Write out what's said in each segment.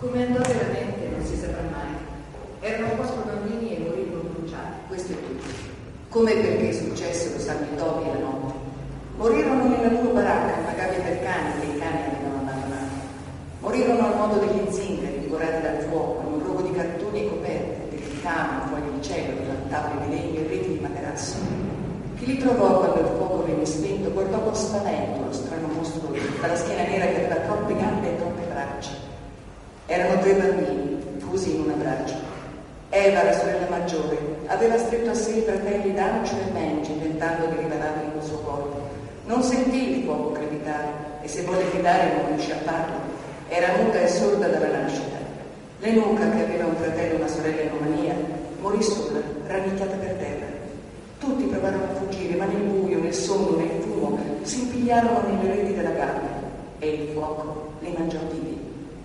Come andò veramente non si saprà mai. Erano 4 bambini e morirono bruciati, questo è tutto. Come e perché successero San Vittorio e la notte. Morirono nella loro baracca, una gabbia per cani che i cani avevano abbandonato. Morirono al modo degli zingari, divorati dal fuoco, in un rogo di cartoni e coperte, di ricamo, foglie di cielo, tavole di legno e reti di materasso. Chi li trovò quando il fuoco venne spento guardò con spavento lo strano mostro dalla schiena nera che aveva troppe gambe e troppe braccia. Erano 3 bambini, fusi in un abbraccio. Eva, la sorella maggiore, aveva stretto a sé i fratelli Dancio e Mengi, tentando di rivelarli col suo corpo. Non sentì il fuoco crepitare e se volle gridare non riuscì a farlo. Era muta e sorda dalla nascita. Lenuca, che aveva un fratello e una sorella in Romania, morì sola, rannicchiata per terra. Tutti provarono a fuggire, ma nel buio, nel sonno, nel fumo, si impigliarono nelle reti della gabbia e il fuoco li mangiò vivi.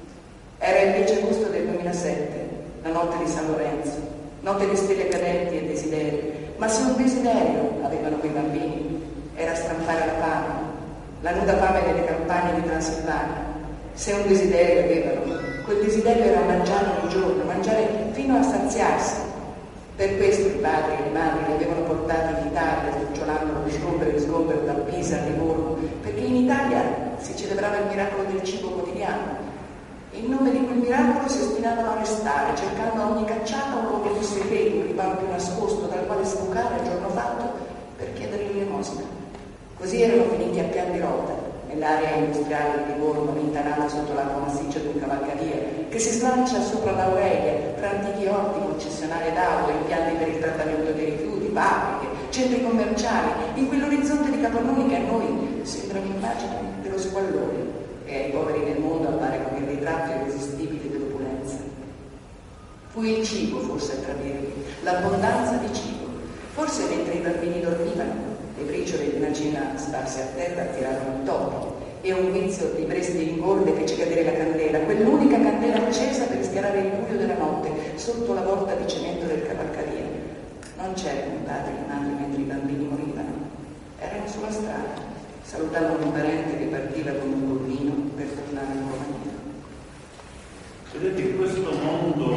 Era il 10 agosto del 2007, la notte di San Lorenzo, notte di stelle cadenti e desideri, ma se un desiderio avevano quei bambini era strampare la fame, la nuda fame delle campagne di Transilvania. Se un desiderio avevano, quel desiderio era mangiare ogni giorno, mangiare fino a saziarsi. Per questo i padri e le madri li avevano portati in Italia, sdrucciolando di sgombero in sgombero da Pisa a Livorno, perché in Italia si celebrava il miracolo del cibo quotidiano. In nome di quel miracolo si ostinavano a restare, cercando a ogni cacciata un luogo più segreto, un riparo più nascosto, dal quale sbucare al giorno fatto per chiedere l'elemosina. Così erano finiti a pian di rota, nell'area industriale di Livorno, rintanata sotto l'acqua massiccia di un cavalcavia, che si slancia sopra l'Aurelia, tra antichi orti, concessionarie d'auto, impianti per il trattamento dei rifiuti, fabbriche, centri commerciali, in quell'orizzonte di capannoni che a noi sembrano immagini dello squallore e ai poveri del mondo appare come il ritratto irresistibile dell'opulenza. Fu il cibo forse a tradirli, l'abbondanza di cibo. Forse mentre i bambini dormivano, le briciole di una cena sparse a terra attirarono i topi e un guizzo di bresti ingorde fece cadere la candela, quell'unica candela accesa per schiarare il buio della notte sotto la volta di cemento del cavalcavia. Non c'erano i padri e le madri mentre i bambini morivano, erano sulla strada, salutavano un parente che partiva con un bollino per tornare in Romania. Vedete, in questo mondo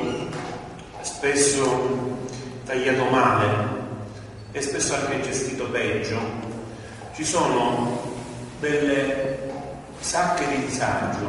spesso tagliato male e spesso anche gestito peggio, ci sono delle sacche di disagio,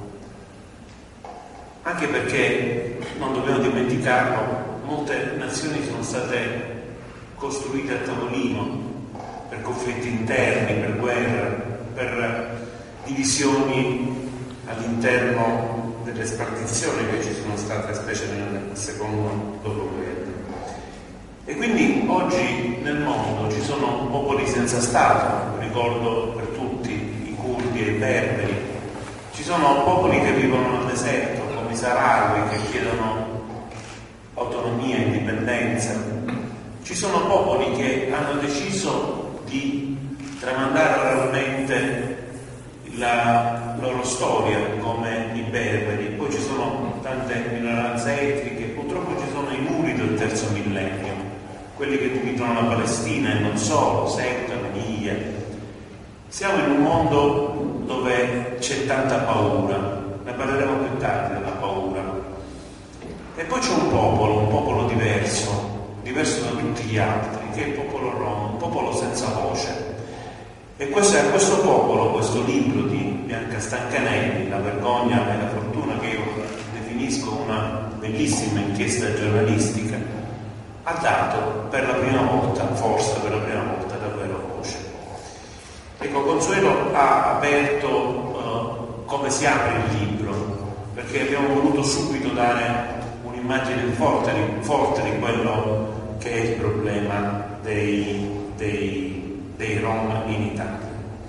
anche perché, non dobbiamo dimenticarlo, molte nazioni sono state costruite a tavolino per conflitti interni, per guerre, per divisioni all'interno delle spartizioni che ci sono state, specie nel secondo dopoguerra. E quindi oggi nel mondo ci sono popoli senza Stato, ricordo per tutti i curdi e i berberi, ci sono popoli che vivono nel deserto, come i saharawi, che chiedono autonomia e indipendenza, ci sono popoli che hanno deciso di tramandare oralmente la loro storia, come i berberi. Poi ci sono tante minoranze etniche, purtroppo ci sono i muri del terzo millennio, quelli che dividono la Palestina e non solo, Ceuta, Melilla. Siamo in un mondo dove c'è tanta paura, ne parleremo più tardi della paura. E poi c'è un popolo diverso da tutti gli altri, che è il popolo rom, un popolo senza voce. E questo è a questo popolo, questo libro di Bianca Stancanelli, La vergogna e la fortuna, che io definisco una bellissima inchiesta giornalistica, ha dato per la prima volta, forse per la prima volta, davvero voce. Ecco, Consuelo ha aperto come si apre il libro, perché abbiamo voluto subito dare un'immagine forte di quello che è il problema dei Rom in Italia.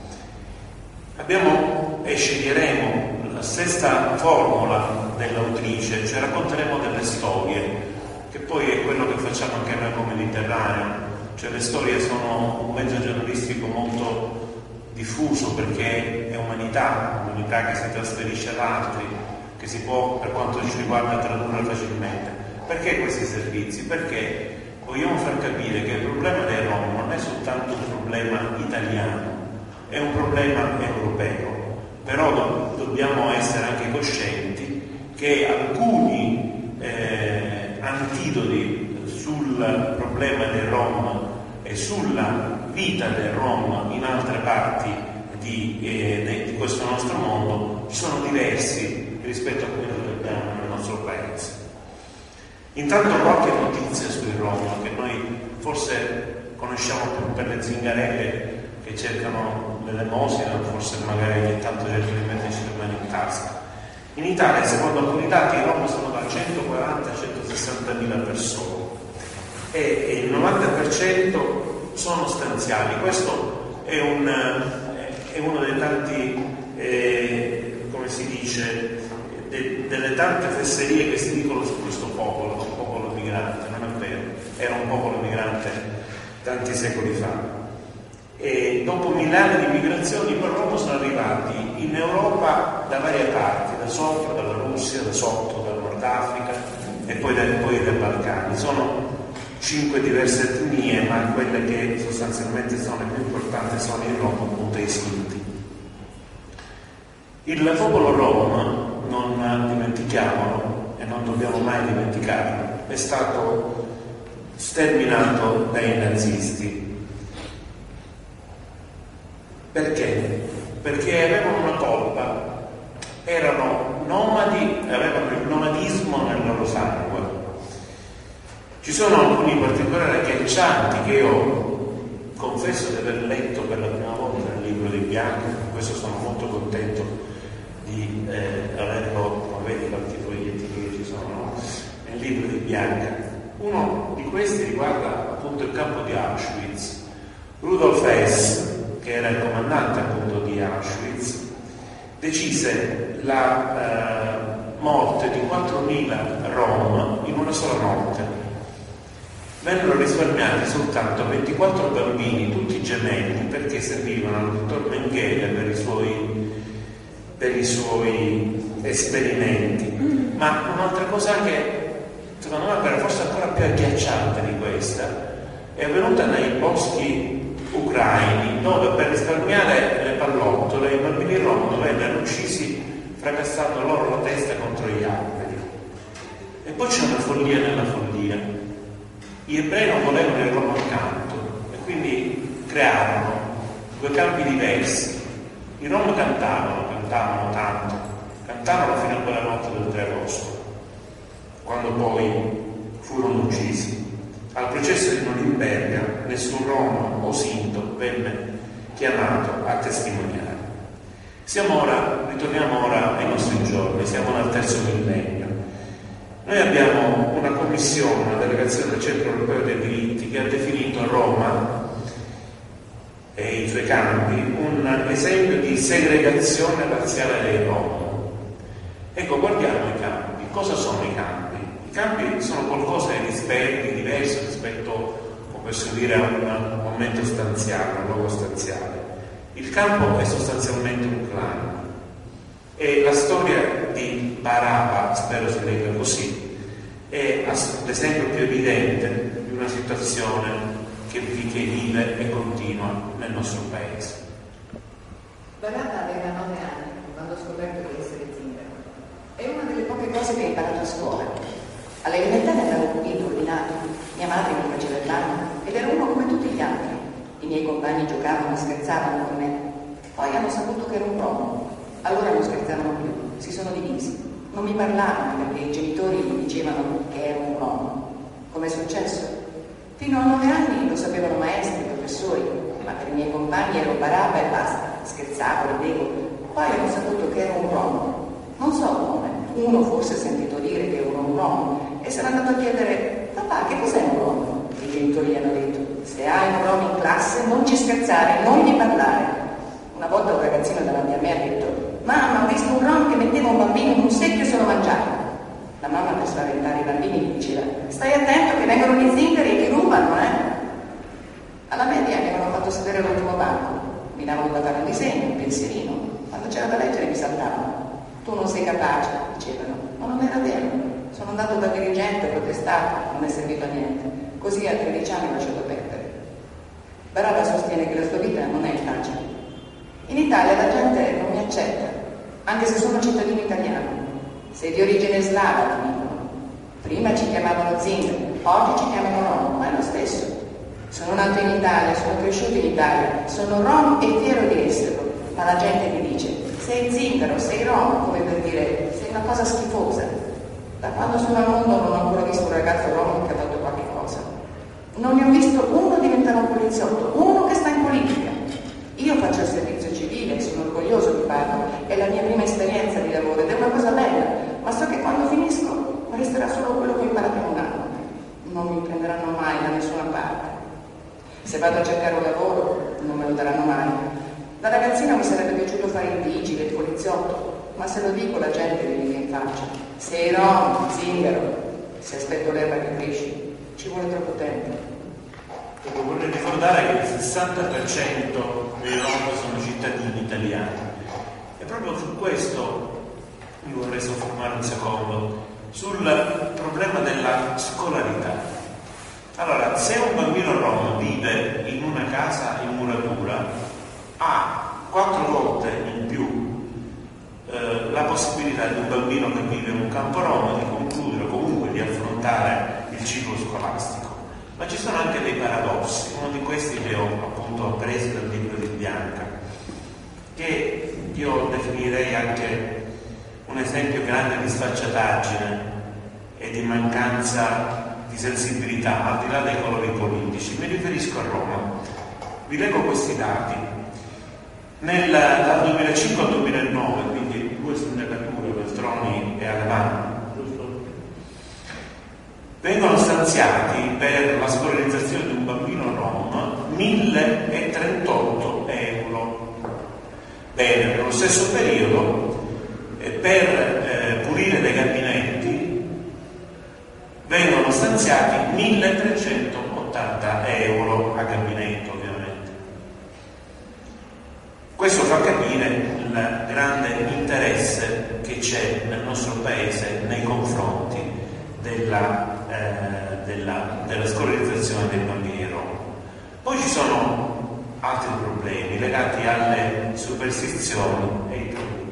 E sceglieremo la stessa formula dell'autrice, cioè racconteremo delle storie, che poi è quello che facciamo anche noi come Mediterraneo, cioè le storie sono un mezzo giornalistico molto diffuso, perché è umanità che si trasferisce ad altri, che si può, per quanto ci riguarda, tradurre facilmente. Perché questi servizi? Perché vogliamo far capire che il problema dei Rom non è soltanto un problema italiano, è un problema europeo, però dobbiamo essere anche coscienti che alcuni antidoti sul problema dei Rom e sulla vita dei Rom in altre parti di questo nostro mondo sono diversi rispetto a quello che abbiamo nel nostro paese. Intanto qualche notizia sui Rom che noi forse conosciamo più per le zingarelle che cercano l'elemosina, forse magari ogni tanto cercano di metterci le mani in tasca. In Italia, secondo alcuni dati, i Rom sono da 140 a 160 mila persone e il 90% sono stanziali. Questo è uno dei tanti, come si dice, delle tante fesserie che si dicono su questo popolo, un popolo migrante. Non è vero, era un popolo migrante tanti secoli fa. E dopo 1000 anni di migrazioni però sono arrivati in Europa da varie parti, da sopra, dalla Russia, da sotto, dal Nord Africa e poi dai Balcani. Sono 5 diverse etnie, ma quelle che sostanzialmente sono le più importanti sono i Rom, appunto i Sinti. Il popolo Rom, non dimentichiamolo e non dobbiamo mai dimenticarlo, è stato sterminato dai nazisti. Perché? Perché avevano una colpa, erano nomadi, avevano il nomadismo nel loro sangue. Ci sono alcuni particolari agghiaccianti che io confesso di aver letto per la prima volta nel libro di Bianca, per questo sono molto contento di averlo, come vedi quanti foglietti che ci sono, nel libro di Bianca. Uno di questi riguarda appunto il campo di Auschwitz. Rudolf Hess, che era il comandante appunto di Auschwitz, decise la morte di 4.000 Rom in una sola notte. Vennero risparmiati soltanto 24 bambini, tutti gemelli, perché servivano al dottor Mengele per i suoi esperimenti. Ma un'altra cosa che secondo me era forse ancora più agghiacciante di questa è avvenuta nei boschi ucraini, dove per risparmiare le pallottole i bambini rom vennero uccisi fracassando loro la testa contro gli alberi. E poi c'è una follia nella follia. Gli ebrei non volevano il rom accanto e quindi crearono 2 campi diversi. I rom cantavano tanto, cantarono fino a quella notte del 3 agosto, quando poi furono uccisi. Al processo di Norimberga nessun Rom o Sinto venne chiamato a testimoniare. Ritorniamo ora ai nostri giorni, siamo nel 3° millennio. Noi abbiamo una commissione, una delegazione del Centro Europeo dei Diritti che ha definito Roma e i suoi campi un esempio di segregazione razziale dei Rom. Ecco, guardiamo i campi. Cosa sono i campi? I campi sono qualcosa di diverso rispetto, come posso dire, a un momento stanziale, a un luogo stanziale. Il campo è sostanzialmente un clan e la storia di Baraba, spero si legga così, è l'esempio più evidente di una situazione che vive e continua nel nostro paese. Baraba aveva 9 anni quando ha scoperto di essere zingaro. È una delle poche cose che ha imparato a scuola. All'elementare andavo pulito, ordinato, mia madre mi faceva il bagno ed era uno come tutti gli altri. I miei compagni giocavano e scherzavano con me. Poi hanno saputo che ero un rom. Allora non scherzavano più, si sono divisi. Non mi parlavano perché i genitori mi dicevano che ero un rom. Com'è successo? Fino a 9 anni lo sapevano maestri, professori, ma per i miei compagni ero Baraba e basta. Scherzavo, ridevo. Poi hanno saputo che ero un rom. Non so come. Uno forse ha sentito dire che ero un rom e sarà andato a chiedere: papà, che cos'è un rom? I genitori gli hanno detto: se hai un rom in classe non ci scherzare, non gli parlare. Una volta un ragazzino davanti a me ha detto: mamma, ho visto un rom che metteva un bambino in un secchio e se lo mangiava. La mamma, per spaventare i bambini, gli diceva: stai attento che vengono gli zingari e ti rubano, Alla media mi avevano fatto sedere all'ultimo banco, mi davano da fare un disegno, un pensierino. Quando c'era da leggere mi saltavano. Tu non sei capace, dicevano, ma non era vero. Sono andato da dirigente, ho protestato, non è servito a niente. Così a 13 anni ho lasciato perdere. Baraba sostiene che la sua vita non è facile. In Italia la gente non mi accetta, anche se sono cittadino italiano. Sei di origine slava, ti dicono. Prima ci chiamavano zingaro, oggi ci chiamano rom, ma è lo stesso. Sono nato in Italia, sono cresciuto in Italia, sono rom e fiero di esserlo, ma la gente mi dice sei zingaro, sei rom, come per dire sei una cosa schifosa. Da quando sono al mondo non ho ancora visto un ragazzo rom che ha fatto qualche cosa. Non ne ho visto uno diventare un poliziotto, uno che sta in politica. Io faccio il servizio civile, sono orgoglioso di farlo, è la mia prima esperienza di lavoro ed è una cosa bella, ma so che quando finisco resterà solo quello che ho imparato in un anno. Non mi prenderanno mai da nessuna parte. Se vado a cercare un lavoro non me lo daranno mai. Da ragazzina mi sarebbe piaciuto fare il vigile, il poliziotto, ma se lo dico la gente mi viene in faccia. Sei rom, zingaro. Se aspetto l'erba che cresci, ci vuole troppo tempo. Vorrei ricordare che il 60% dei rom sono cittadini italiani e proprio su questo mi vorrei soffermare un secondo, sul problema della scolarità. Allora, se un bambino rom vive in una casa in muratura, ha 4 volte in più la possibilità di un bambino che vive in un campo rom di concludere o comunque di affrontare il ciclo scolastico. Ma ci sono anche dei paradossi, uno di questi li ho appunto appresi dal libro di Bianca, che io definirei anche un esempio grande di sfacciataggine e di mancanza di sensibilità, al di là dei colori politici. Mi riferisco a Roma. Vi leggo questi dati. Dal 2005 al 2009, quindi 2 sindacature, Veltroni e Alemanno, vengono stanziati per la scolarizzazione di un bambino rom 1.038 euro. Bene, nello stesso periodo per pulire dei gabinetti vengono stanziati 1.380 euro a gabinetto, ovviamente. Questo fa capire il grande interesse che c'è nel nostro paese nei confronti della scolarizzazione dei bambini rom. Poi ci sono altri problemi legati alle superstizioni e ai tabù.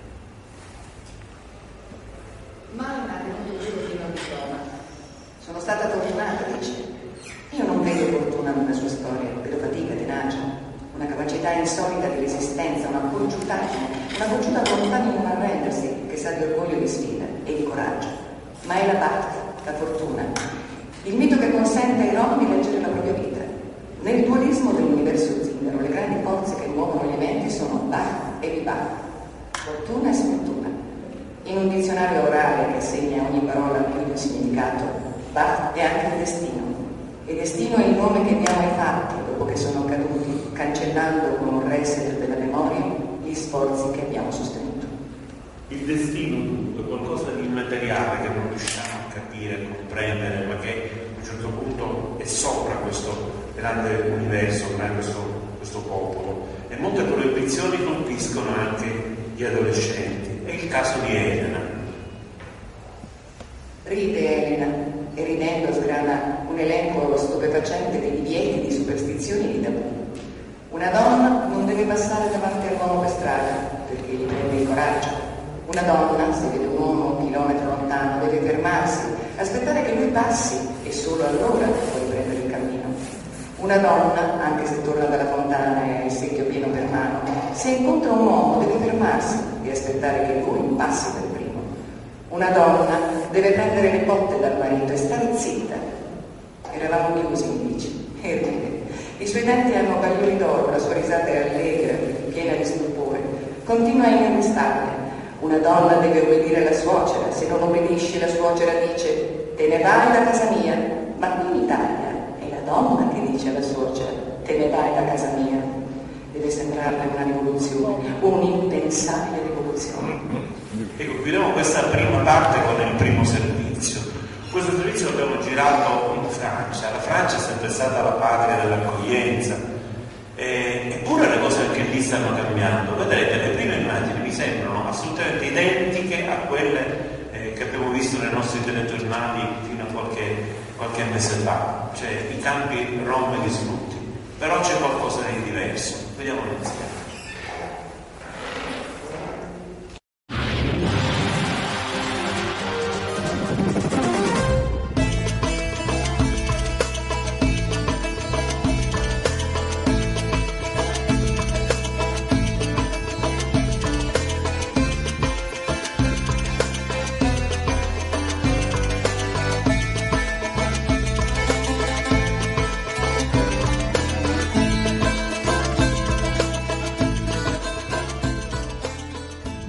Mai venuto fino a Roma. Sono stata fortunata, dice. Io non vedo fortuna nella sua storia, vedo fatica, tenacia, una capacità insolita di resistenza, una volontà volontà di non arrendersi, che sa di orgoglio, di sfida e di coraggio. Ma è la parte, la fortuna, il mito che consente ai rom di leggere la propria vita. Nel dualismo dell'universo zingaro, le grandi forze che muovono gli eventi sono Bach e Vibach, fortuna e sfortuna. In un dizionario orale che assegna a ogni parola più di un significato, Bach è anche il destino. E destino è il nome che diamo ai fatti dopo che sono accaduti, cancellando con un reset della memoria gli sforzi che abbiamo sostenuto. Il destino dunque è qualcosa di immateriale che non riusciamo a capire, a comprendere, ma che a un certo punto è sopra questo grande universo, questo popolo. E molte proibizioni colpiscono anche gli adolescenti. È il caso di Elena. Ride Elena e ridendo sgrana un elenco stupefacente di divieti, di superstizioni e di tabù. Una donna non deve passare davanti all'uomo per strada perché gli prende il coraggio. Una donna, se vede un uomo 1 chilometro lontano, deve fermarsi, aspettare che lui passi e solo allora può riprendere il cammino. Una donna, anche se torna dalla fontana e ha il secchio pieno per mano, se incontra un uomo deve fermarsi e aspettare che lui passi per primo. Una donna deve prendere le botte dal marito e stare zitta. Eravamo chiusi, mi dice, e ride. I suoi denti hanno bagliori d'oro, la sua risata è allegra, piena di stupore. Continua inarrestabile. Una donna deve obbedire alla suocera, se non obbedisce la suocera dice te ne vai da casa mia, ma qui in Italia è la donna che dice alla suocera te ne vai da casa mia. Deve sembrarle una rivoluzione, un'impensabile rivoluzione. Ecco, vediamo questa prima parte con il primo servizio. Questo servizio l'abbiamo girato in Francia. La Francia è sempre stata la patria dell'accoglienza. Eppure le cose anche lì stanno cambiando. Vedrete, le prime immagini mi sembrano assolutamente identiche a quelle che abbiamo visto nei nostri telegiornali fino a qualche mese fa, cioè i campi rom distrutti. Però c'è qualcosa di diverso. Vediamolo insieme.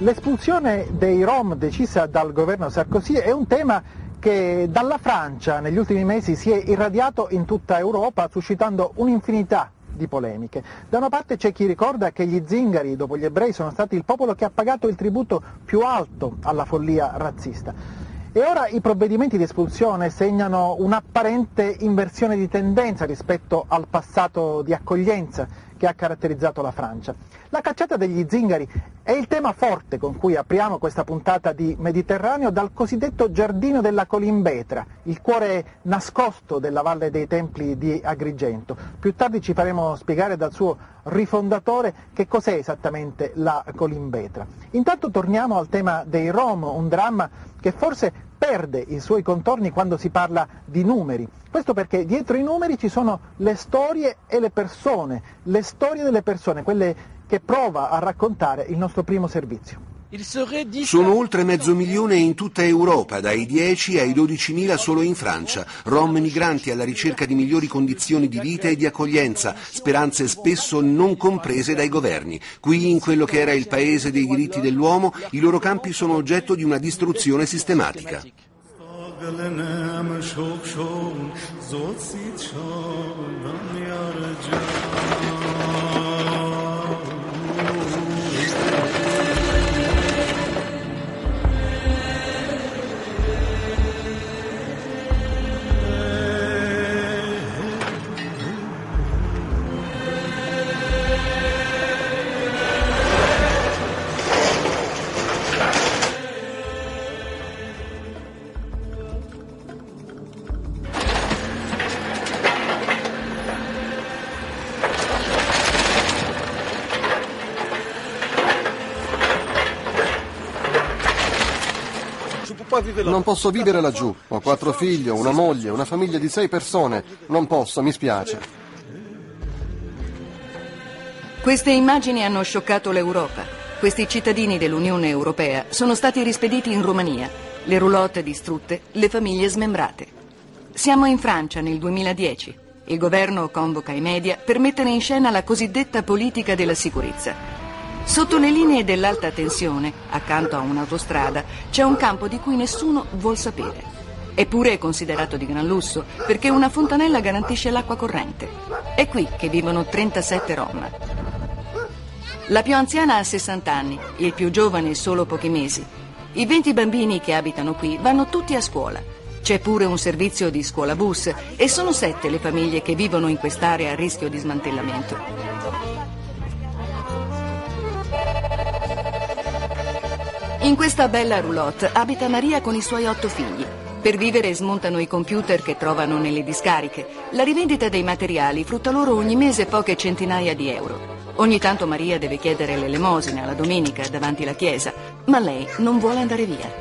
L'espulsione dei Rom decisa dal governo Sarkozy è un tema che dalla Francia negli ultimi mesi si è irradiato in tutta Europa, suscitando un'infinità di polemiche. Da una parte c'è chi ricorda che gli zingari, dopo gli ebrei, sono stati il popolo che ha pagato il tributo più alto alla follia razzista. E ora i provvedimenti di espulsione segnano un'apparente inversione di tendenza rispetto al passato di accoglienza che ha caratterizzato la Francia. La cacciata degli zingari è il tema forte con cui apriamo questa puntata di Mediterraneo dal cosiddetto Giardino della Colimbetra, il cuore nascosto della Valle dei Templi di Agrigento. Più tardi ci faremo spiegare dal suo rifondatore che cos'è esattamente la Colimbetra. Intanto torniamo al tema dei Rom, un dramma che forse perde i suoi contorni quando si parla di numeri. Questo perché dietro i numeri ci sono le storie e le persone, le storie delle persone, quelle che prova a raccontare il nostro primo servizio. Sono oltre 500.000 in tutta Europa, dai 10 ai 12.000 solo in Francia. Rom migranti alla ricerca di migliori condizioni di vita e di accoglienza, speranze spesso non comprese dai governi. Qui, in quello che era il paese dei diritti dell'uomo, i loro campi sono oggetto di una distruzione sistematica. Non posso vivere laggiù. Ho 4 figli, una moglie, una famiglia di 6 persone. Non posso, mi spiace. Queste immagini hanno scioccato l'Europa. Questi cittadini dell'Unione Europea sono stati rispediti in Romania. Le roulotte distrutte, le famiglie smembrate. Siamo in Francia nel 2010. Il governo convoca i media per mettere in scena la cosiddetta politica della sicurezza. Sotto le linee dell'alta tensione, accanto a un'autostrada, c'è un campo di cui nessuno vuol sapere. Eppure è considerato di gran lusso, perché una fontanella garantisce l'acqua corrente. È qui che vivono 37 Rom. La più anziana ha 60 anni, il più giovane solo pochi mesi. I 20 bambini che abitano qui vanno tutti a scuola. C'è pure un servizio di scuola bus e sono 7 le famiglie che vivono in quest'area a rischio di smantellamento. In questa bella roulotte abita Maria con i suoi 8 figli. Per vivere smontano i computer che trovano nelle discariche. La rivendita dei materiali frutta loro ogni mese poche centinaia di euro. Ogni tanto Maria deve chiedere l'elemosina alla domenica davanti alla chiesa, ma lei non vuole andare via.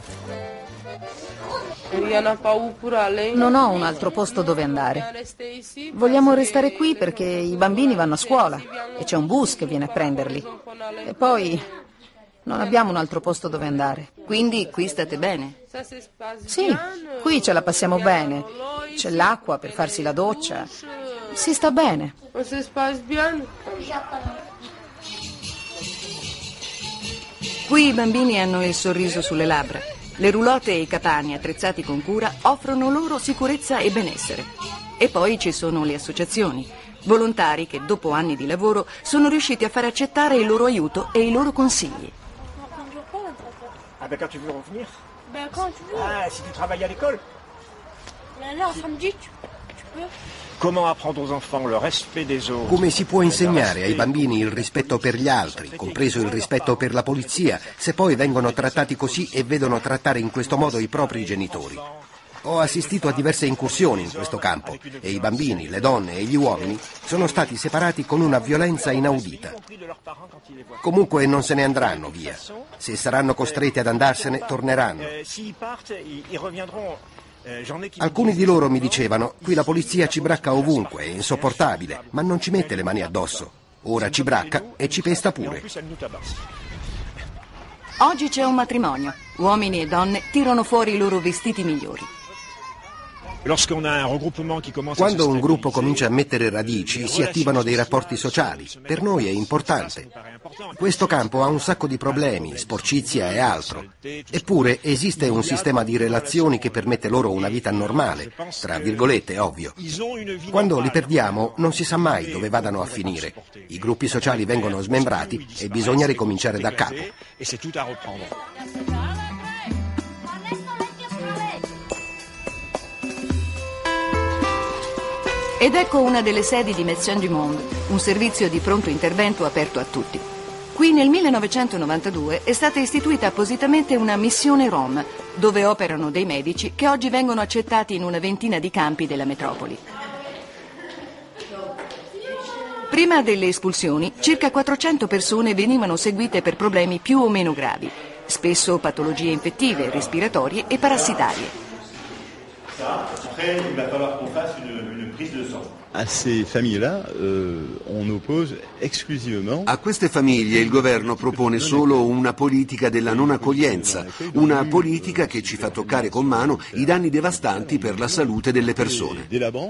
Non ho un altro posto dove andare. Vogliamo restare qui perché i bambini vanno a scuola e c'è un bus che viene a prenderli. E poi non abbiamo un altro posto dove andare. Quindi qui state bene? Sì, qui ce la passiamo bene. C'è l'acqua per farsi la doccia. Si sta bene. Qui i bambini hanno il sorriso sulle labbra. Le roulotte e i capani attrezzati con cura offrono loro sicurezza e benessere. E poi ci sono le associazioni, volontari che dopo anni di lavoro sono riusciti a fare accettare il loro aiuto e i loro consigli. Ah ben quand tu veux revenir? Ben quand tu veux. Ah, si tu travailles à l'école? Là, samedi, tu peux. Comment apprendre aux enfants le respect des autres? Come si può insegnare ai bambini il rispetto per gli altri, compreso il rispetto per la polizia, se poi vengono trattati così e vedono trattare in questo modo i propri genitori? Ho assistito a diverse incursioni in questo campo e i bambini, le donne e gli uomini sono stati separati con una violenza inaudita. Comunque non se ne andranno via. Se saranno costretti ad andarsene, torneranno. Alcuni di loro mi dicevano: qui la polizia ci bracca ovunque, è insopportabile, ma non ci mette le mani addosso. Ora ci bracca e ci pesta pure. Oggi c'è un matrimonio. Uomini e donne tirano fuori i loro vestiti migliori. Quando un gruppo comincia a mettere radici, si attivano dei rapporti sociali. Per noi è importante. Questo campo ha un sacco di problemi, sporcizia e altro. Eppure esiste un sistema di relazioni che permette loro una vita normale, tra virgolette, ovvio. Quando li perdiamo non si sa mai dove vadano a finire. I gruppi sociali vengono smembrati e bisogna ricominciare da capo. Ed ecco una delle sedi di Médecins du Monde, un servizio di pronto intervento aperto a tutti. Qui nel 1992 è stata istituita appositamente una missione Rom, dove operano dei medici che oggi vengono accettati in una ventina di campi della metropoli. Prima delle espulsioni, circa 400 persone venivano seguite per problemi più o meno gravi, spesso patologie infettive, respiratorie e parassitarie. A queste famiglie il governo propone solo una politica della non accoglienza, una politica che ci fa toccare con mano i danni devastanti per la salute delle persone.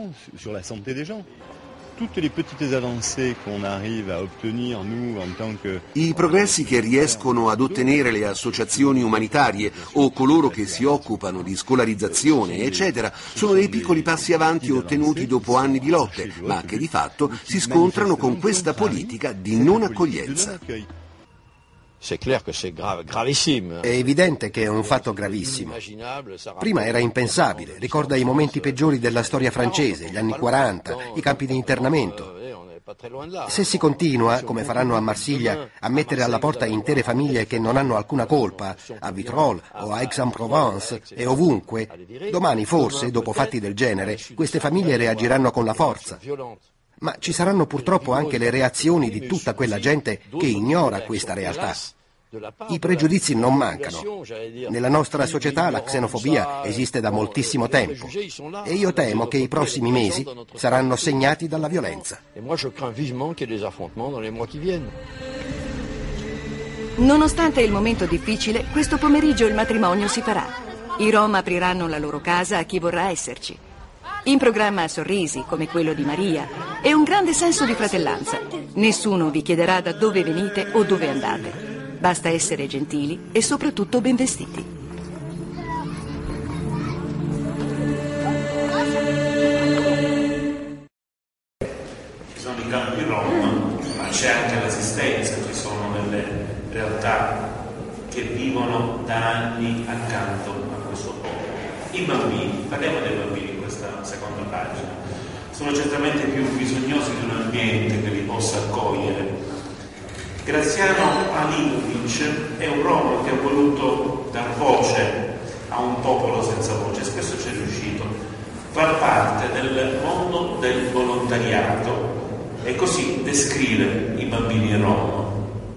I progressi che riescono ad ottenere le associazioni umanitarie o coloro che si occupano di scolarizzazione, eccetera, sono dei piccoli passi avanti ottenuti dopo anni di lotte, ma che di fatto si scontrano con questa politica di non accoglienza. È evidente che è un fatto gravissimo. Prima era impensabile, ricorda i momenti peggiori della storia francese, gli anni 40, i campi di internamento. Se si continua, come faranno a Marsiglia, a mettere alla porta intere famiglie che non hanno alcuna colpa, a Vitrolles o a Aix-en-Provence e ovunque, domani forse, dopo fatti del genere, queste famiglie reagiranno con la forza. Ma ci saranno purtroppo anche le reazioni di tutta quella gente che ignora questa realtà. I pregiudizi non mancano. Nella nostra società la xenofobia esiste da moltissimo tempo e io temo che i prossimi mesi saranno segnati dalla violenza. Nonostante il momento difficile, questo pomeriggio il matrimonio si farà. I Rom apriranno la loro casa a chi vorrà esserci. In programma sorrisi, come quello di Maria, e un grande senso di fratellanza. Nessuno vi chiederà da dove venite o dove andate. Basta essere gentili e soprattutto ben vestiti. Ci sono i campi Rom, ma c'è anche l'assistenza, ci sono delle realtà che vivono da anni accanto a questo popolo. I bambini, parliamo dei bambini in questa seconda pagina, sono certamente più bisognosi di un ambiente che li possa accogliere. Graziano Alilovic è un rom che ha voluto dar voce a un popolo senza voce, spesso ci è riuscito, far parte del mondo del volontariato e così descrive i bambini rom.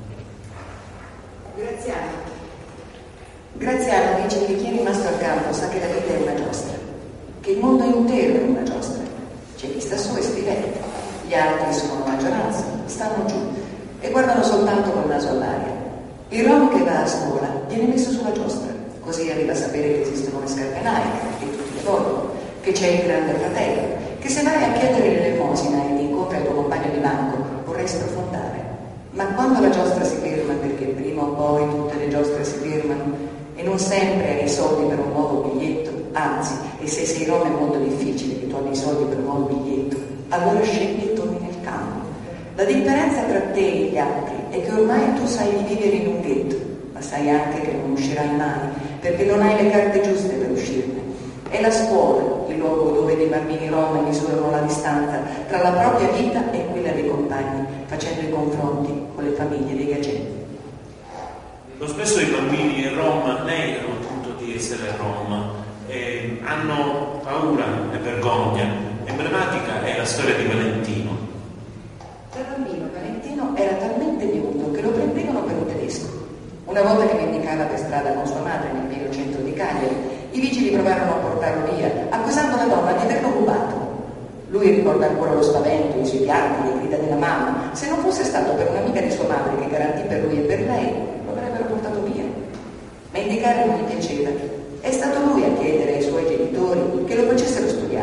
Graziano dice che chi è rimasto al campo sa che la vita è una giostra, che il mondo intero è una giostra. C'è chi sta su e scrivete, gli altri sono maggioranza, stanno giù e guardano soltanto col naso all'aria. Il rom che va a scuola viene messo sulla giostra, così arriva a sapere che esistono le scarpe Nike, che tutti le vogliono, che c'è il grande fratello, che se vai a chiedere l'elemosina e ti incontri il tuo compagno di banco vorrei sprofondare. Ma quando la giostra si ferma, perché prima o poi tutte le giostre si fermano, e non sempre hai i soldi per un nuovo biglietto, anzi, e se sei rom è molto difficile che tu abbia i soldi per un nuovo biglietto, allora scegli e torni nel campo. La differenza tra te e gli altri è che ormai tu sai di vivere in un ghetto, ma sai anche che non uscirai mai, perché non hai le carte giuste per uscirne. È la scuola il luogo dove dei bambini rom misurano la distanza tra la propria vita e quella dei compagni, facendo i confronti con le famiglie dei gagetti. Lo spesso i bambini rom negano appunto di essere rom, hanno paura e vergogna. Emblematica è la storia di Valentino. Da bambino Valentino era talmente biondo che lo prendevano per un tedesco. Una volta che mendicava per strada con sua madre nel pieno centro di Cagliari, i vigili provarono a portarlo via, accusando la donna di averlo rubato. Lui ricorda ancora lo spavento, i suoi pianti, le grida della mamma. Se non fosse stato per un'amica di sua madre che garantì per lui e per lei, lo avrebbero portato via. Mendicare non gli piaceva. È stato lui a chiedere ai suoi genitori che lo facessero studiare.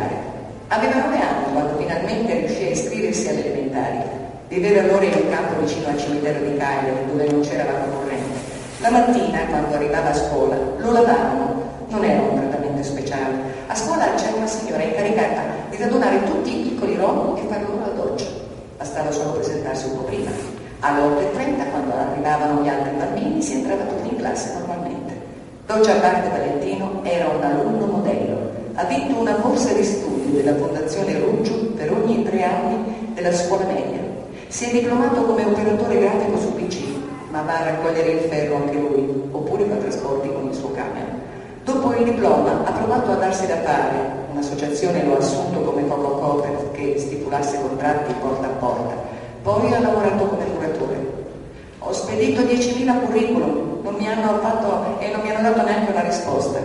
Viveva allora in un campo vicino al cimitero di Cagliari, dove non c'era l'acqua corrente. La mattina, quando arrivava a scuola, lo lavavano. Non era un trattamento speciale. A scuola c'era una signora incaricata di radunare tutti i piccoli rom e far loro la doccia. Bastava solo presentarsi un po' prima. Alle 8:30, quando arrivavano gli altri bambini, si entrava tutti in classe normalmente. Doccia a parte Valentino era un alunno modello. Ha vinto una borsa di studio della Fondazione Ruggio per ogni 3 anni della scuola media. Si è diplomato come operatore grafico su PC, ma va a raccogliere il ferro anche lui, oppure fa trasporti con il suo camion. Dopo il diploma ha provato a darsi da fare, un'associazione lo ha assunto come Coco perché stipulasse contratti porta a porta, poi ha lavorato come curatore. Ho spedito 10.000 curriculum, non mi hanno dato neanche una risposta.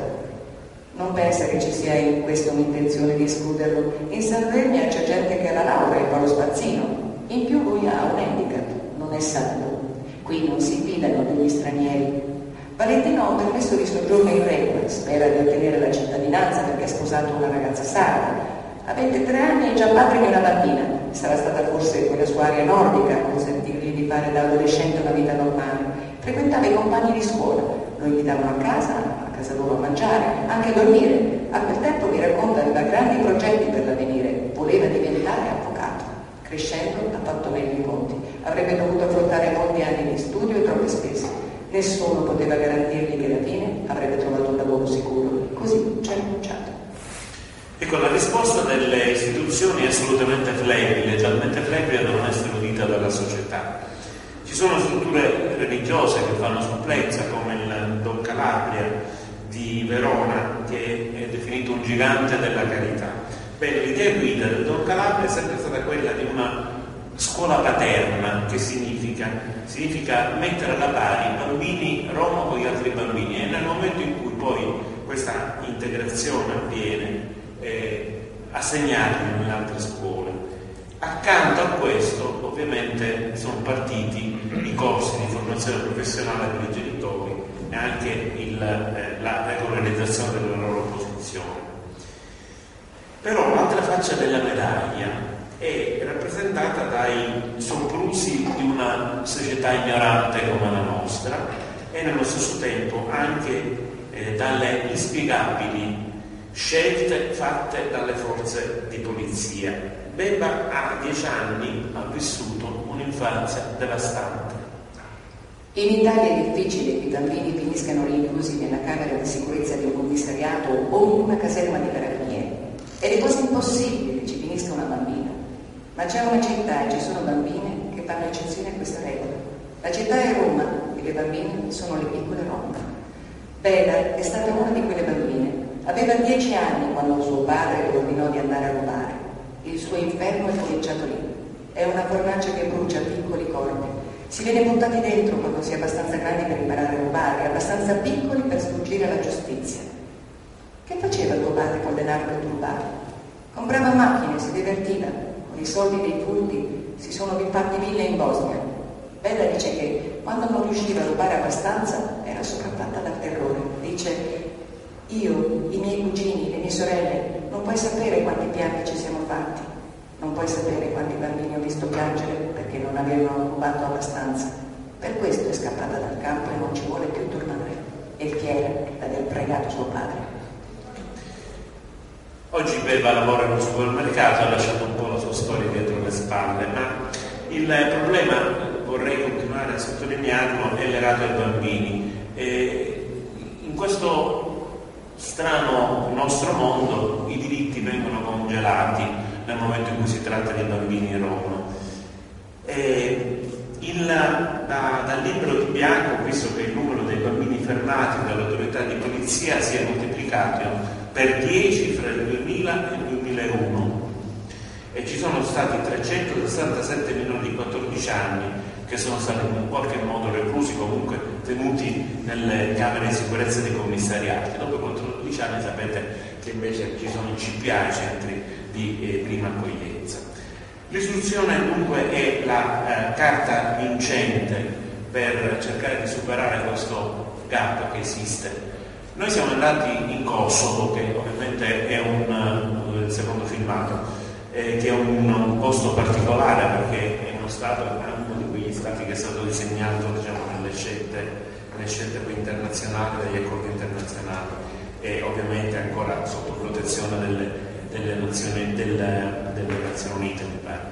Non pensa che ci sia in questo un'intenzione di escluderlo. In Sardegna c'è gente che ha la laurea e fa lo spazzino. In più lui ha un handicap, non è saldo. Qui non si fidano degli stranieri. Valentino ha un permesso di soggiorno in regola, spera di ottenere la cittadinanza perché ha sposato una ragazza sarda. Ha 23 anni e già padre di una bambina. Sarà stata forse quella sua aria nordica a consentirgli di fare da adolescente una vita normale. Frequentava i compagni di scuola, lo invitavano a casa loro a mangiare, anche a dormire. A quel tempo, mi racconta, aveva grandi progetti per l'avvenire. Voleva diventare avvocato. Crescendo ha fatto meglio i conti. Avrebbe dovuto affrontare molti anni di studio e troppe spese. Nessuno poteva garantirgli che alla fine avrebbe trovato un lavoro sicuro. Così ci ha rinunciato. Ecco, la risposta delle istituzioni è assolutamente flebile, talmente flebile da non essere udita dalla società. Ci sono strutture religiose che fanno supplenza, come il Don Calabria di Verona, che è definito un gigante della carità. Bene, l'idea guida del Don Calabria è sempre stata quella di una scuola paterna, che significa mettere alla pari i bambini rom con gli altri bambini, e nel momento in cui poi questa integrazione avviene, assegnarli in altre scuole. Accanto a questo, ovviamente, sono partiti i corsi di formazione professionale per i genitori e anche la regolarizzazione della loro posizione. Però l'altra faccia della medaglia è rappresentata dai soprusi di una società ignorante come la nostra e nello stesso tempo anche dalle inspiegabili scelte fatte dalle forze di polizia. Bemba a 10 anni ha vissuto un'infanzia devastante. In Italia è difficile che i bambini finiscano rinchiusi nella camera di sicurezza di un commissariato o in una caserma di carabinieri. Ed è quasi impossibile che ci finisca una bambina. Ma c'è una città e ci sono bambine che fanno eccezione a questa regola. La città è Roma e le bambine sono le piccole Roma. Bella è stata una di quelle bambine. Aveva 10 anni quando suo padre le ordinò di andare a rubare. Il suo inferno è cominciato lì. È una fornace che brucia piccoli corpi. Si viene buttati dentro quando si è abbastanza grandi per imparare a rubare, abbastanza piccoli per sfuggire alla giustizia. Che faceva tuo padre con denaro che tu rubavi? Comprava macchine, si divertiva. Con i soldi dei furti si sono fatti 1000 in Bosnia. Bella dice che quando non riusciva a rubare abbastanza era sopraffatta dal terrore. Dice: io, i miei cugini, le mie sorelle, non puoi sapere quanti pianti ci siamo fatti, non puoi sapere quanti bambini ho visto piangere perché non avevano rubato abbastanza. Per questo è scappata dal campo e non ci vuole più tornare. È fiera di aver pregato suo padre. Oggi Beba lavora in un supermercato, ha lasciato un po' la sua storia dietro le spalle, ma il problema, vorrei continuare a sottolinearlo, è legato ai bambini. In questo strano nostro mondo i diritti vengono congelati nel momento in cui si tratta di bambini rom. Dal libro di Bianco ho visto che il numero dei bambini fermati dalle autorità di polizia si è moltiplicato per 10 fra il 2000 e il 2001 e ci sono stati 367 minori di 14 anni che sono stati in qualche modo reclusi, comunque tenuti nelle camere di sicurezza dei commissariati. Dopo 14 anni sapete che invece ci sono i CPA, i centri di prima accoglienza. L'istruzione dunque è la carta vincente per cercare di superare questo gap che esiste. Noi siamo andati in Kosovo, che ovviamente è il secondo filmato, che è un posto particolare perché è uno Stato è uno di quegli Stati che è stato disegnato, diciamo, nelle scelte poi internazionali, degli accordi internazionali, e ovviamente ancora sotto protezione delle Nazioni Unite, mi pare.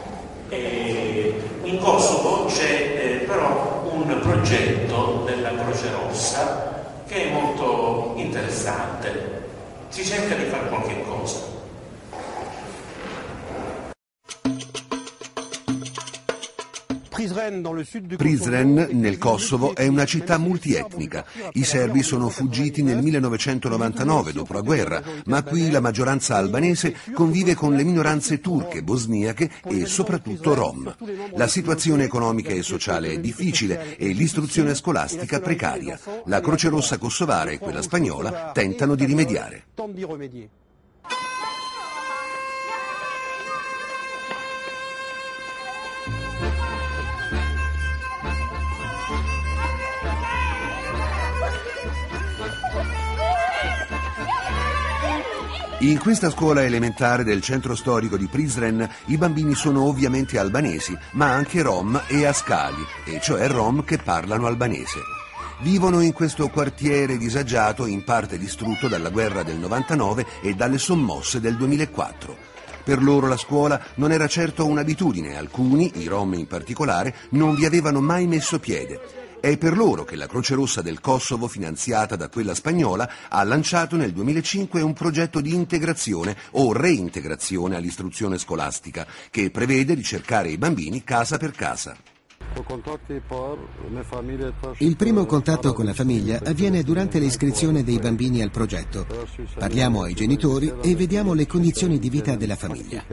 In Kosovo c'è però un progetto della Croce Rossa che è molto interessante. Si cerca di fare qualche cosa. Prizren, nel Kosovo, è una città multietnica. I serbi sono fuggiti nel 1999, dopo la guerra, ma qui la maggioranza albanese convive con le minoranze turche, bosniache e soprattutto rom. La situazione economica e sociale è difficile e l'istruzione scolastica precaria. La Croce Rossa kosovara e quella spagnola tentano di rimediare. In questa scuola elementare del centro storico di Prizren i bambini sono ovviamente albanesi, ma anche rom e ascali, e cioè rom che parlano albanese. Vivono in questo quartiere disagiato, in parte distrutto dalla guerra del 99 e dalle sommosse del 2004. Per loro la scuola non era certo un'abitudine, alcuni, i rom in particolare, non vi avevano mai messo piede. È per loro che la Croce Rossa del Kosovo, finanziata da quella spagnola, ha lanciato nel 2005 un progetto di integrazione o reintegrazione all'istruzione scolastica, che prevede di cercare i bambini casa per casa. Il primo contatto con la famiglia avviene durante l'iscrizione dei bambini al progetto. Parliamo ai genitori e vediamo le condizioni di vita della famiglia.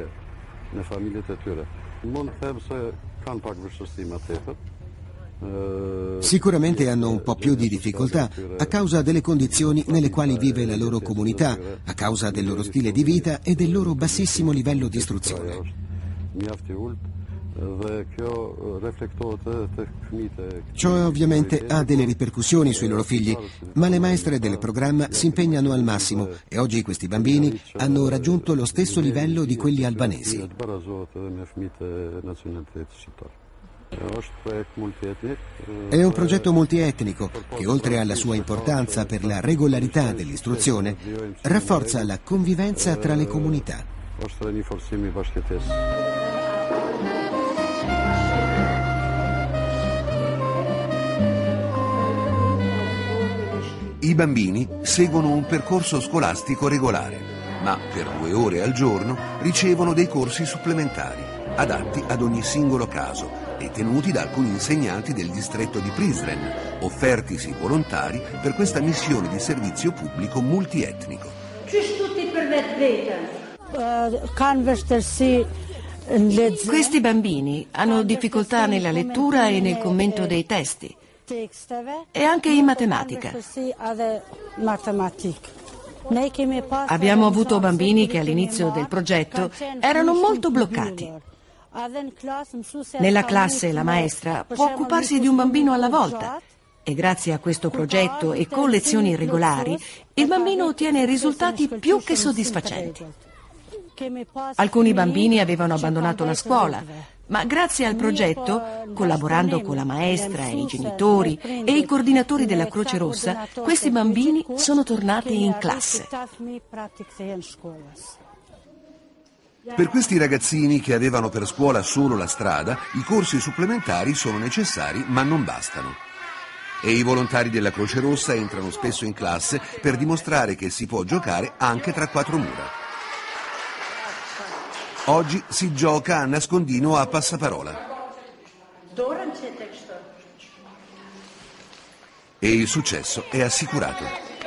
Sicuramente hanno un po' più di difficoltà a causa delle condizioni nelle quali vive la loro comunità, a causa del loro stile di vita e del loro bassissimo livello di istruzione. Ciò ovviamente ha delle ripercussioni sui loro figli, ma le maestre del programma si impegnano al massimo e oggi questi bambini hanno raggiunto lo stesso livello di quelli albanesi. È un progetto multietnico che, oltre alla sua importanza per la regolarità dell'istruzione, rafforza la convivenza tra le comunità. I bambini seguono un percorso scolastico regolare, ma per 2 ore al giorno ricevono dei corsi supplementari, adatti ad ogni singolo caso e tenuti da alcuni insegnanti del distretto di Prizren, offertisi volontari per questa missione di servizio pubblico multietnico. Questi bambini hanno difficoltà nella lettura e nel commento dei testi e anche in matematica. Abbiamo avuto bambini che all'inizio del progetto erano molto bloccati. Nella classe la maestra può occuparsi di un bambino alla volta e grazie a questo progetto e con lezioni regolari il bambino ottiene risultati più che soddisfacenti. Alcuni bambini avevano abbandonato la scuola, ma grazie al progetto, collaborando con la maestra e i genitori e i coordinatori della Croce Rossa, questi bambini sono tornati in classe. Per questi ragazzini che avevano per scuola solo la strada, i corsi supplementari sono necessari ma non bastano. E i volontari della Croce Rossa entrano spesso in classe per dimostrare che si può giocare anche tra 4 mura. Oggi si gioca a nascondino a passaparola. E il successo è assicurato.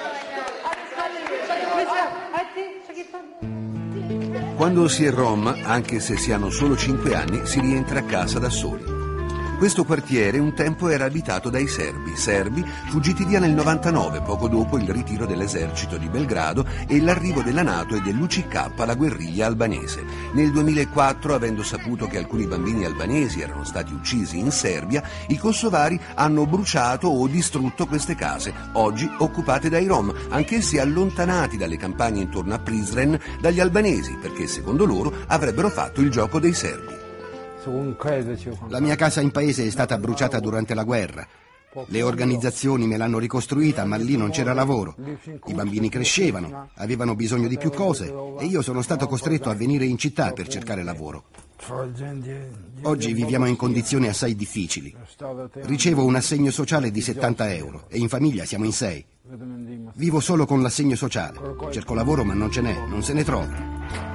Quando si è rom, anche se si hanno solo 5 anni, si rientra a casa da soli. Questo quartiere un tempo era abitato dai serbi fuggiti via nel 99, poco dopo il ritiro dell'esercito di Belgrado e l'arrivo della NATO e dell'UCK, la guerriglia albanese. Nel 2004, avendo saputo che alcuni bambini albanesi erano stati uccisi in Serbia, i kosovari hanno bruciato o distrutto queste case, oggi occupate dai rom, anch'essi allontanati dalle campagne intorno a Prizren dagli albanesi, perché secondo loro avrebbero fatto il gioco dei serbi. La mia casa in paese è stata bruciata durante la guerra. Le organizzazioni me l'hanno ricostruita, ma lì non c'era lavoro. I bambini crescevano, avevano bisogno di più cose e io sono stato costretto a venire in città per cercare lavoro. Oggi viviamo in condizioni assai difficili. Ricevo un assegno sociale di 70 euro e in famiglia siamo in 6. Vivo solo con l'assegno sociale. Cerco lavoro ma non ce n'è, non se ne trova.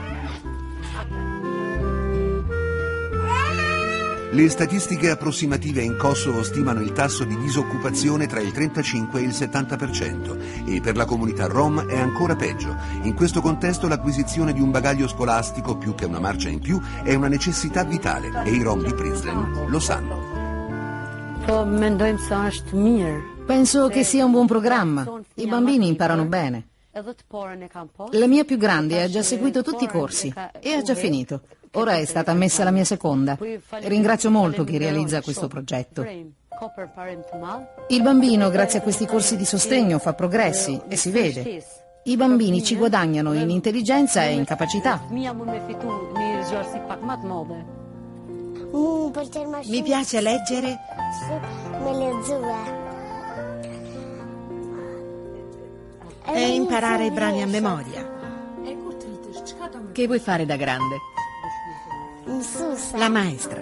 Le statistiche approssimative in Kosovo stimano il tasso di disoccupazione tra il 35 e il 70% e per la comunità Rom è ancora peggio. In questo contesto l'acquisizione di un bagaglio scolastico più che una marcia in più è una necessità vitale e i Rom di Prizren lo sanno. Penso che sia un buon programma. I bambini imparano bene. La mia più grande ha già seguito tutti i corsi e ha già finito. Ora è stata ammessa la mia seconda. Ringrazio molto chi realizza questo progetto. Il bambino, grazie a questi corsi di sostegno, fa progressi e si vede. I bambini ci guadagnano in intelligenza e in capacità. Mi piace leggere e imparare i brani a memoria. Che vuoi fare da grande? La maestra.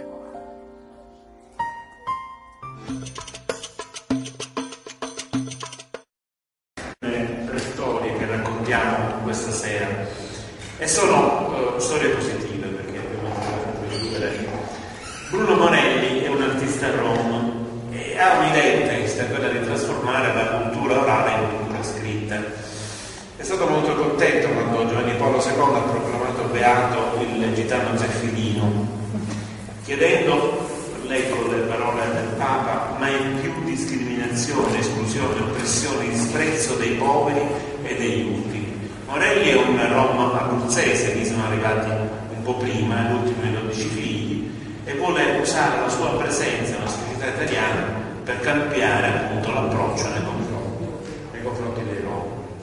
Le tre storie che raccontiamo questa sera e sono storie positive perché abbiamo Bruno Morelli è un artista rom e ha un'idea in testa, quella di trasformare la cultura orale in cultura scritta. È stato molto contento quando Giovanni Paolo II ha proclamato beato il gitano Zeffirino, chiedendo, leggo le parole del Papa, mai più discriminazione, esclusione, oppressione, disprezzo dei poveri e degli ultimi. Morelli è un rom abruzzese, che sono arrivati un po' prima, l'ultimo dei 12 figli, e vuole usare la sua presenza nella società italiana per cambiare appunto l'approccio nei confronti dei rom.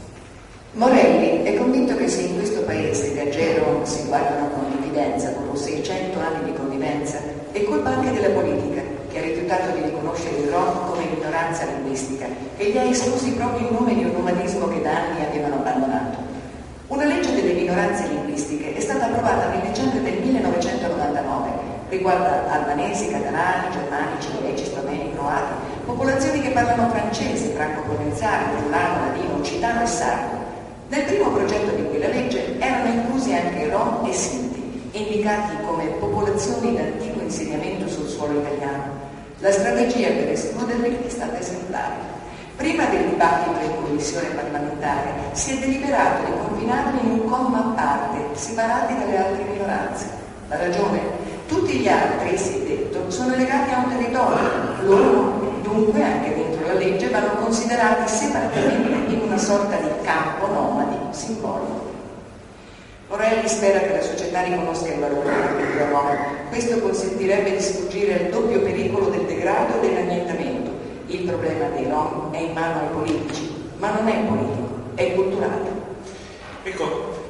Morelli è convinto che se in questo paese gli Agero si guardano con diffidenza dopo 600 anni di convivenza, è colpa anche della politica, che ha rifiutato di riconoscere il rom come minoranza linguistica e li ha esclusi proprio in nome di un nomadismo che da anni avevano abbandonato. Una legge delle minoranze linguistiche è stata approvata nel dicembre del 1999, riguarda albanesi, catalani, germanici, greci, sloveni, croati, popolazioni che parlano francese, franco-provenzale, friulano, ladino, occitano e sardo. Nel primo progetto di quella legge erano inclusi anche rom e sinti, indicati come popolazioni d'antico insediamento sul suolo italiano. La strategia per escluderli è stata esemplare. Prima del dibattito in commissione parlamentare si è deliberato di confinarli in un comma a parte, separati dalle altre minoranze. La ragione? Tutti gli altri, si è detto, sono legati a un territorio, loro no. Dunque, anche dentro la legge vanno considerati separatamente in una sorta di campo nomadi simbolico. Morelli spera che la società riconosca il valore della cultura rom. Questo consentirebbe di sfuggire al doppio pericolo del degrado e dell'annientamento. Il problema dei rom è in mano ai politici, ma non è politico, è culturale. Ecco,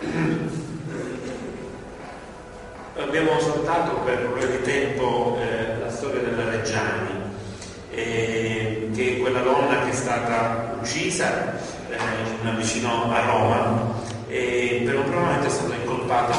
abbiamo saltato per problemi di tempo la storia della Reggiani, che è quella donna che è stata uccisa vicino a Roma e per un momento è stato incolpato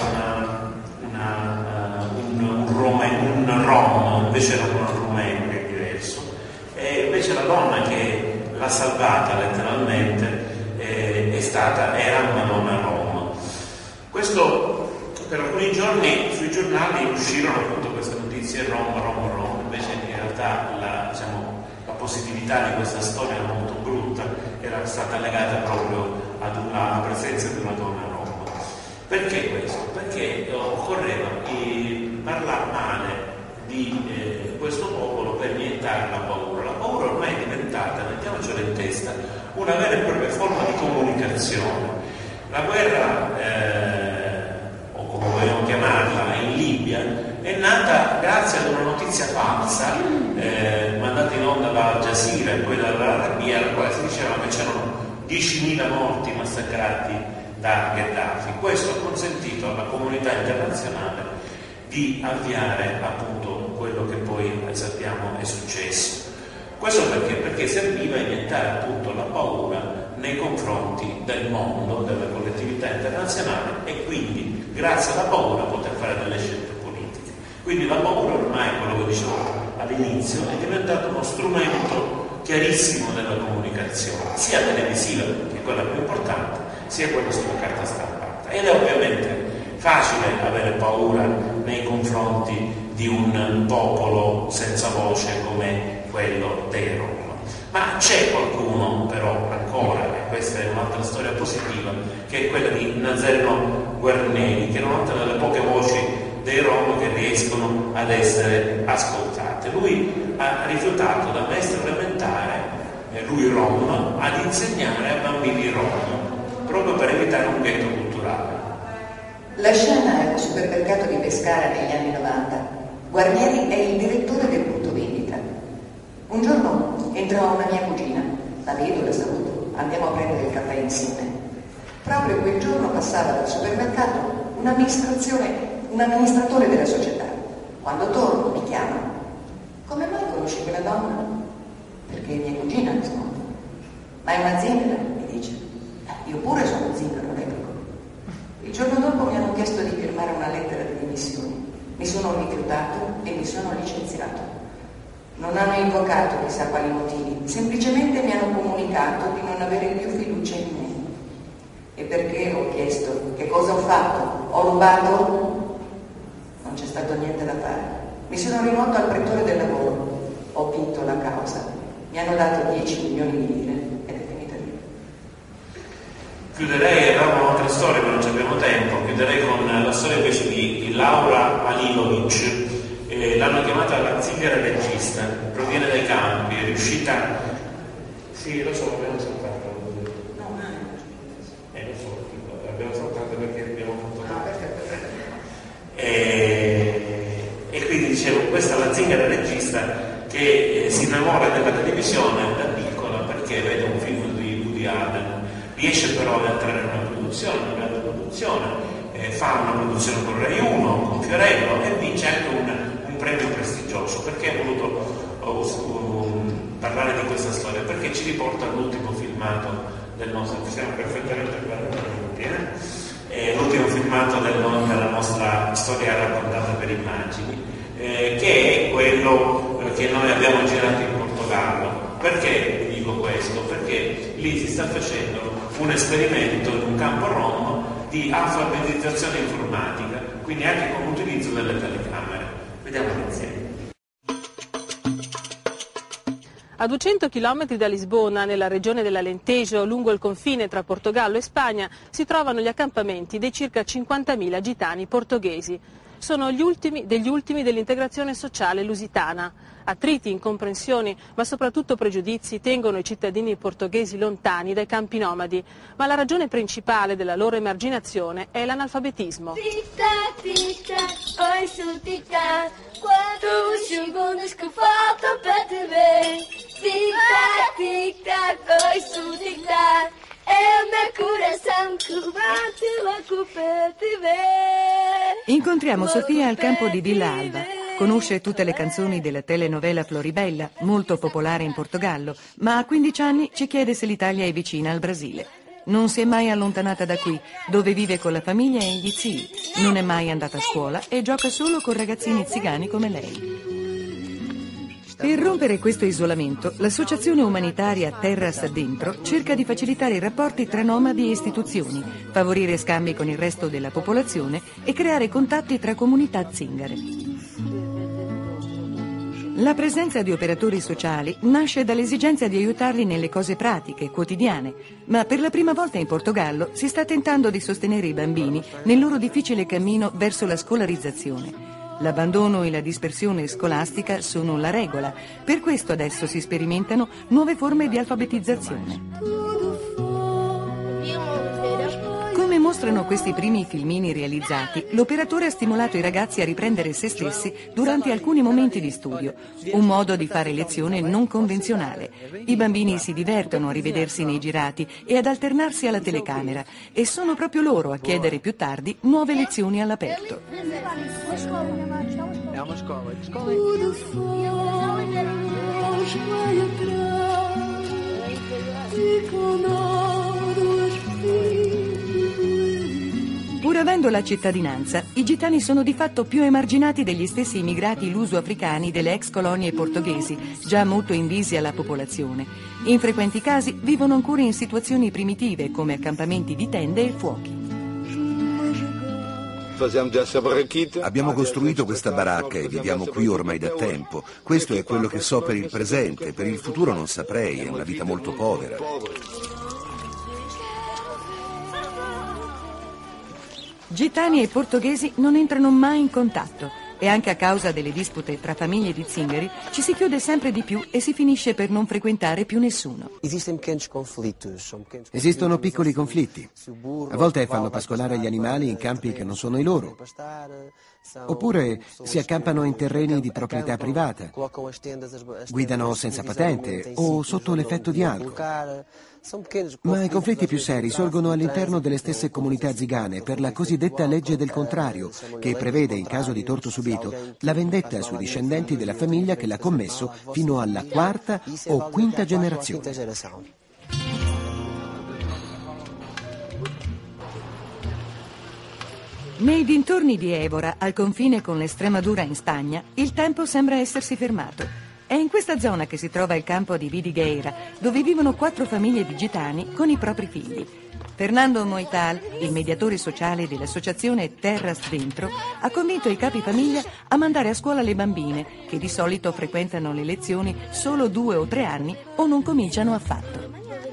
un rom, invece era un rumeno, che è diverso, e invece la donna che l'ha salvata letteralmente era una donna rom. Questo per alcuni giorni sui giornali uscirono appunto queste notizie rom, invece in realtà la positività di questa storia era molto brutta, era stata legata proprio alla presenza di una donna rom. Perché questo? Perché occorreva parlare male di questo popolo per inietare la paura. La paura ormai è diventata, mettiamocela in testa, una vera e propria forma di comunicazione. La guerra, o come vogliamo chiamarla, in Libia, è nata grazie ad una notizia falsa mandata in onda da Al Jazeera e poi dall'Arabia, alla quale si diceva che c'erano 10.000 morti massacrati da Gheddafi. Questo ha consentito alla comunità internazionale di avviare appunto quello che poi sappiamo è successo. Questo perché? Perché serviva a iniettare appunto la paura nei confronti del mondo, della collettività internazionale, e quindi grazie alla paura poter fare delle scelte politiche. Quindi la paura ormai, quello che dicevo all'inizio, è diventato uno strumento chiarissimo della comunicazione, sia televisiva, che è quella più importante, sia quella sulla carta stampata. Ed è ovviamente facile avere paura nei confronti di un popolo senza voce come quello dei Rom. Ma c'è qualcuno però ancora, e questa è un'altra storia positiva, che è quella di Nazareno Guarneri, che è un'altra delle poche voci dei Rom che riescono ad essere ascoltate. Lui ha rifiutato da maestro elementare, lui Rom, ad insegnare a bambini Rom, proprio per evitare un ghetto culturale. La scena è un supermercato di Pescara negli anni 90. Guarnieri è il direttore del punto vendita. Un giorno entra una mia cugina, la vedo, la saluto, andiamo a prendere il caffè insieme. Proprio quel giorno passava dal supermercato un amministratore della società. Quando torno mi chiama: come mai conosci quella donna? Perché è mia cugina, rispondo. Ma è un'azienda, mi dice. Io pure sono zingaro, replico. Il giorno dopo mi hanno chiesto di firmare una lettera di dimissioni. Mi sono rifiutato e mi sono licenziato. Non hanno invocato chissà quali motivi, semplicemente mi hanno comunicato di non avere più fiducia in me. E perché ho chiesto che cosa ho fatto? Ho rubato? Non c'è stato niente da fare. Mi sono rivolto al pretore del lavoro, ho vinto la causa, mi hanno dato 10 milioni di lire ed è finita lì. Chiuderei, avremo un'altra storia ma non abbiamo tempo, chiuderei con la storia invece di Laura Alilovic. L'hanno chiamata la zingara regista, proviene dai campi, è riuscita... Sì, lo so, l'abbiamo saltato. Lo so, l'abbiamo saltato perché abbiamo fatto... E quindi dicevo, questa è la zingara regista che si innamora della televisione da piccola perché vede un film di Woody Allen, riesce però ad entrare in una produzione, una grande produzione, fa una produzione con Rai 1, con Fiorello, e vince anche un premio prestigioso. Perché ho voluto parlare di questa storia? Perché ci riporta all'ultimo filmato del nostro, siamo perfettamente l'ultimo filmato della nostra storia raccontata per immagini, che è quello che noi abbiamo girato in Portogallo. Perché vi dico questo? Perché lì si sta facendo un esperimento in un campo rom di alfabetizzazione informatica, quindi anche con l'utilizzo delle telecamere. Vediamolo insieme. A 200 km da Lisbona, nella regione dell'Alentejo, lungo il confine tra Portogallo e Spagna, si trovano gli accampamenti dei circa 50.000 gitani portoghesi. Sono gli ultimi dell'integrazione sociale lusitana. Attriti, incomprensioni, ma soprattutto pregiudizi tengono i cittadini portoghesi lontani dai campi nomadi. Ma la ragione principale della loro emarginazione è l'analfabetismo. Tic-tac, tic-tac, oi su tic-tac, quantos segundos que faltam para te ver? Tic-tac, tic-tac, oi su tic-tac, é o meu coração que bate louco per te ver. Incontriamo Sofia al campo di Villa Alba. Conosce tutte le canzoni della telenovela Floribella, molto popolare in Portogallo, ma a 15 anni ci chiede se l'Italia è vicina al Brasile. Non si è mai allontanata da qui, dove vive con la famiglia e gli zii. Non è mai andata a scuola e gioca solo con ragazzini zigani come lei. Per rompere questo isolamento, l'associazione umanitaria Terra sta dentro cerca di facilitare i rapporti tra nomadi e istituzioni, favorire scambi con il resto della popolazione e creare contatti tra comunità zingare. La presenza di operatori sociali nasce dall'esigenza di aiutarli nelle cose pratiche, quotidiane, ma per la prima volta in Portogallo si sta tentando di sostenere i bambini nel loro difficile cammino verso la scolarizzazione. L'abbandono e la dispersione scolastica sono la regola, per questo adesso si sperimentano nuove forme di alfabetizzazione. Come mostrano questi primi filmini realizzati, l'operatore ha stimolato i ragazzi a riprendere se stessi durante alcuni momenti di studio, un modo di fare lezione non convenzionale. I bambini si divertono a rivedersi nei girati e ad alternarsi alla telecamera e sono proprio loro a chiedere più tardi nuove lezioni all'aperto. Pur avendo la cittadinanza, i gitani sono di fatto più emarginati degli stessi immigrati luso-africani delle ex colonie portoghesi, già molto invisi alla popolazione. In frequenti casi vivono ancora in situazioni primitive come accampamenti di tende e fuochi. Abbiamo costruito questa baracca e viviamo qui ormai da tempo. Questo è quello che so per il presente, per il futuro non saprei, è una vita molto povera. Gitani e portoghesi non entrano mai in contatto e anche a causa delle dispute tra famiglie di zingari ci si chiude sempre di più e si finisce per non frequentare più nessuno. Esistono piccoli conflitti. A volte fanno pascolare gli animali in campi che non sono i loro. Oppure si accampano in terreni di proprietà privata, guidano senza patente o sotto l'effetto di alcol. Ma i conflitti più seri sorgono all'interno delle stesse comunità zigane per la cosiddetta legge del contrario, che prevede, in caso di torto subito, la vendetta sui discendenti della famiglia che l'ha commesso fino alla quarta o quinta generazione. Nei dintorni di Évora, al confine con l'Estremadura in Spagna, il tempo sembra essersi fermato. È in questa zona che si trova il campo di Vidigueira, dove vivono 4 famiglie di gitani con i propri figli. Fernando Moital, il mediatore sociale dell'associazione Terras Dentro, ha convinto i capi famiglia a mandare a scuola le bambine, che di solito frequentano le lezioni solo 2 o 3 anni o non cominciano affatto.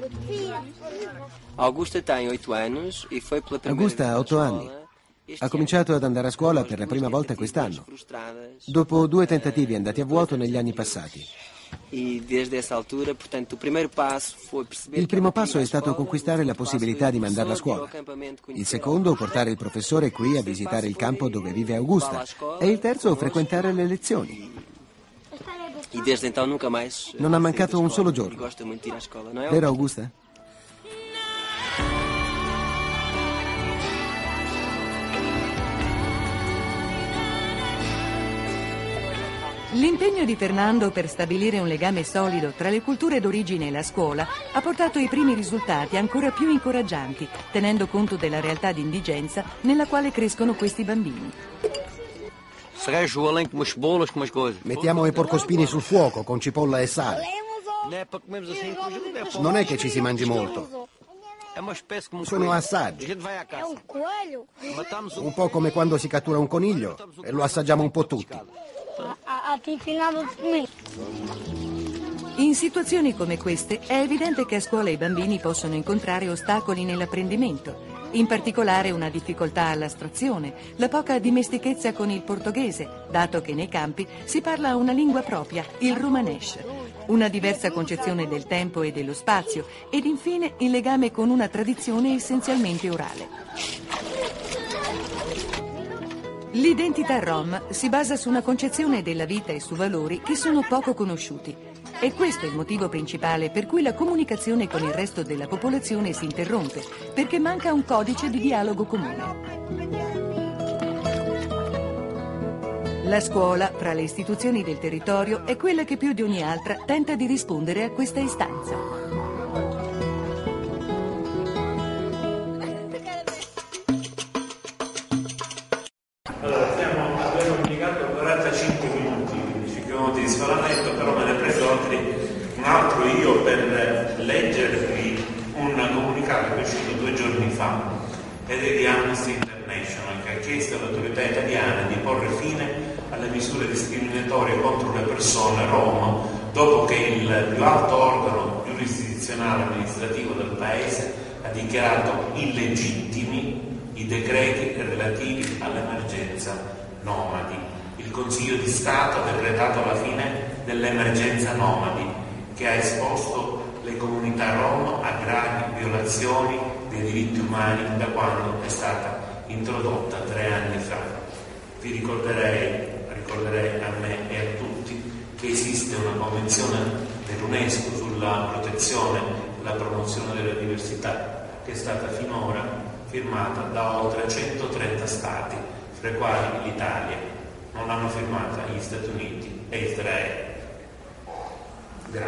Augusta ha 8 anni. Ha cominciato ad andare a scuola per la prima volta quest'anno, dopo 2 tentativi andati a vuoto negli anni passati. Il primo passo è stato conquistare la possibilità di mandarla a scuola. Il secondo, portare il professore qui a visitare il campo dove vive Augusta. E il terzo, frequentare le lezioni. Non ha mancato un solo giorno. Vero, Augusta? L'impegno di Fernando per stabilire un legame solido tra le culture d'origine e la scuola ha portato i primi risultati ancora più incoraggianti, tenendo conto della realtà di indigenza nella quale crescono questi bambini. Mettiamo i porcospini sul fuoco con cipolla e sale. Non è che ci si mangi molto. Sono assaggi. Un po' come quando si cattura un coniglio e lo assaggiamo un po' tutti. In situazioni come queste è evidente che a scuola i bambini possono incontrare ostacoli nell'apprendimento, in particolare una difficoltà all'astrazione, la poca dimestichezza con il portoghese, dato che nei campi si parla una lingua propria, il romanesce, una diversa concezione del tempo e dello spazio ed infine il legame con una tradizione essenzialmente orale. L'identità rom si basa su una concezione della vita e su valori che sono poco conosciuti. E questo è il motivo principale per cui la comunicazione con il resto della popolazione si interrompe, perché manca un codice di dialogo comune. La scuola, fra le istituzioni del territorio, è quella che più di ogni altra tenta di rispondere a questa istanza. Abbiamo impiegato 45 minuti, 5 minuti di sforamento, però me ne preso un altro io per leggervi un comunicato che è uscito 2 giorni fa ed è di Amnesty International, che ha chiesto alle autorità italiane di porre fine alle misure discriminatorie contro le persone rom dopo che il più alto organo giurisdizionale amministrativo del paese ha dichiarato illegittimi i decreti relativi all'emergenza nomadi. Il Consiglio di Stato ha decretato la fine dell'emergenza nomadi, che ha esposto le comunità rom a gravi violazioni dei diritti umani da quando è stata introdotta 3 anni fa. Vi ricorderei a me e a tutti che esiste una convenzione dell'UNESCO sulla protezione e la promozione della diversità che è stata finora firmata da oltre 130 stati, fra i quali l'Italia. Non l'hanno firmata gli Stati Uniti e Israele.